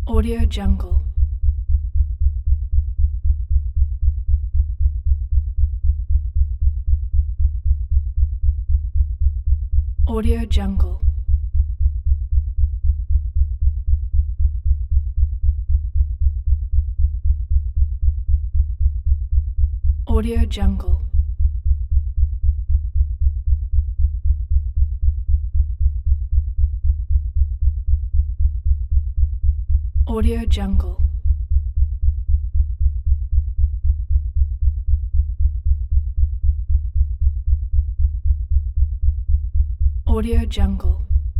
Audio Jungle. Audio Jungle. Audio Jungle. Audio Jungle. Audio Jungle.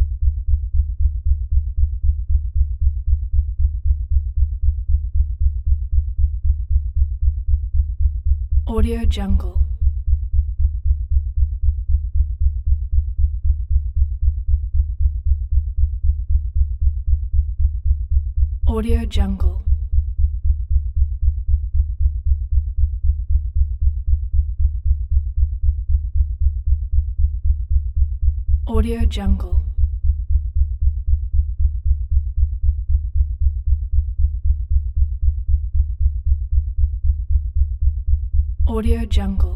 Audio Jungle. Audio Jungle. Audio Jungle. Audio Jungle.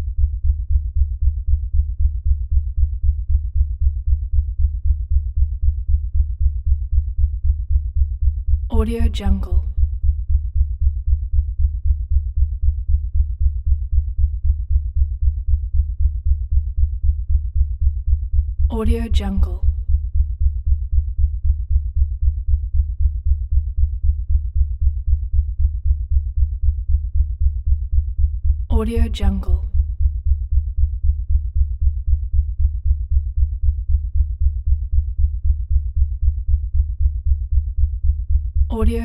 Audio Jungle. Audio Jungle. Audio Jungle. Audio